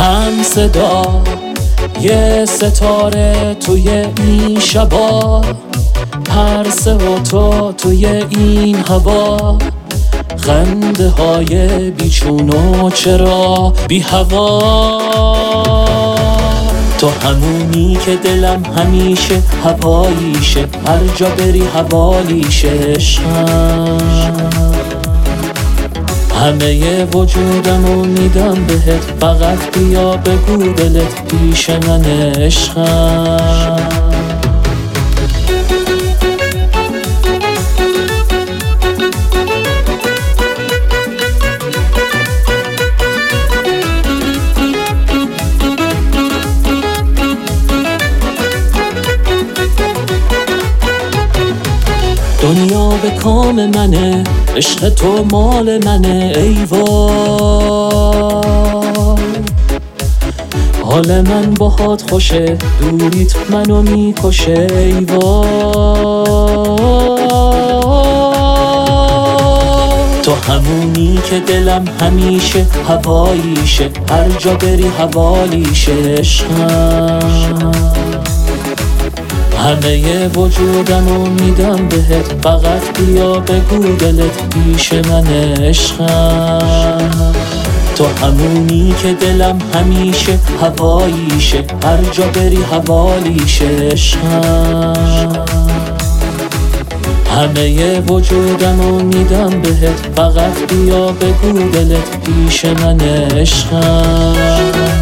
هم صدا یه ستاره توی این شبا، پرسه و تو توی این هوا، خنده های بیچون و چرا بی هوا. تو همونی که دلم همیشه هواییشه، هر جا بری حوالیشه عشقم. همه وجودمو میدم بهت، فقط بیا بگو دلت پیش من عشقم. دنیا به کام منه، عشق تو مال منه ای وای. حال من باهات خوشه، دوریت منو میکشه ای وای. تو همونی که دلم همیشه هواییشه، هر جا بری حوالیشه عشقم. همه وجودمو میدم بهت، فقط بیا بگو دلت پیش من عشقم. تو همونی که دلم همیشه هواییشه، هر جا بری حوالیشه عشقم. همه وجودمو میدم بهت، فقط بیا بگو دلت پیش من عشقم.